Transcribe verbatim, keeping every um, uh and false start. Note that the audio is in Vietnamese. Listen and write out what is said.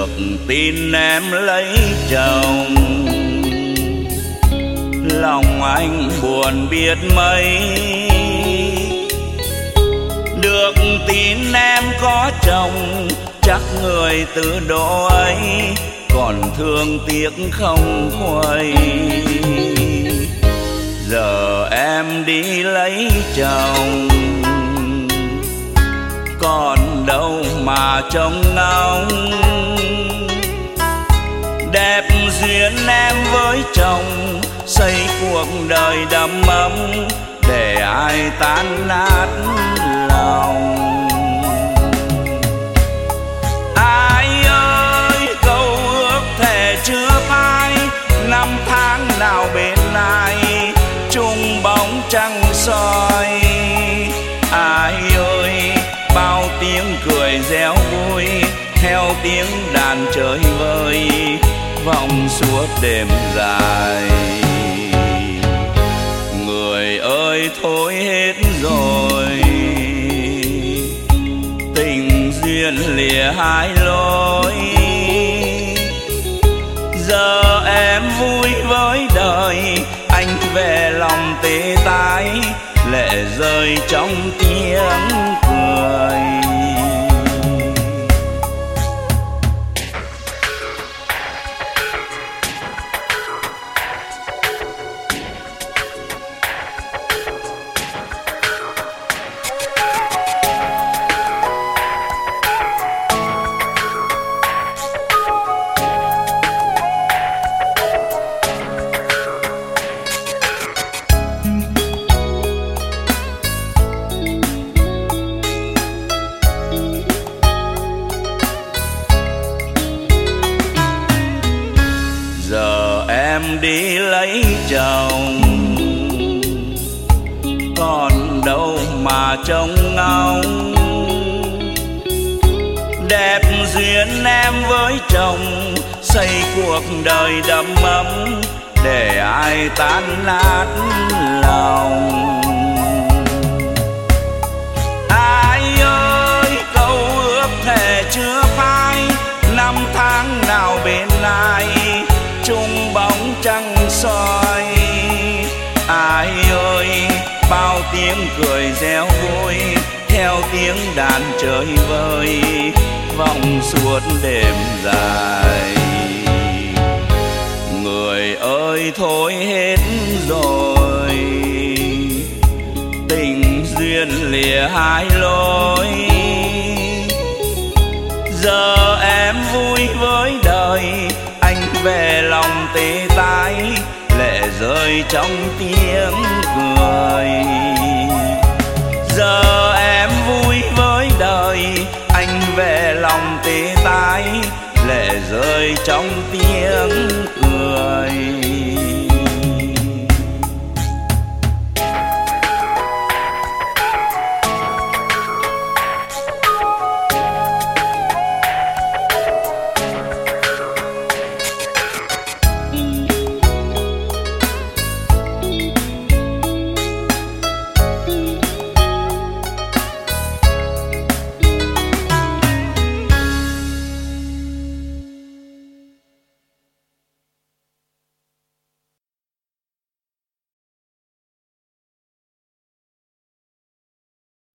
được tin em lấy chồng, lòng anh buồn biết mấy. Được tin em có chồng, chắc người từ độ ấy còn thương tiếc không nguôi. Giờ em đi lấy chồng, còn đâu mà trông ngóng. Đẹp duyên em với chồng, xây cuộc đời đầm ấm, để ai tan nát lòng. Ai ơi câu ước thề chưa phai, năm tháng nào bên ai chung bóng trăng soi. Ai ơi bao tiếng cười réo vui, theo tiếng đàn chơi vơi vòng suốt đêm dài. Người ơi thôi hết rồi, tình duyên lìa hai lối. Giờ em vui với đời, anh về lòng tê tái, lệ rơi trong tiếng cười. Em đi lấy chồng, còn đâu mà trông ngóng. Đẹp duyên em với chồng, xây cuộc đời đầm ấm, để ai tan nát lòng. Ai ơi câu ước thề chưa phai, năm tháng nào bên ai chung bóng trăng soi. Ai ơi bao tiếng cười réo vui, theo tiếng đàn chơi vơi vòng suốt đêm dài. Người ơi thôi hết rồi, tình duyên lìa hai lối. Giờ em vui với đời, anh về lòng tê tái, lệ rơi trong tiếng cười. Giờ em vui với đời, anh về lòng tê tái, lệ rơi trong tiếng cười.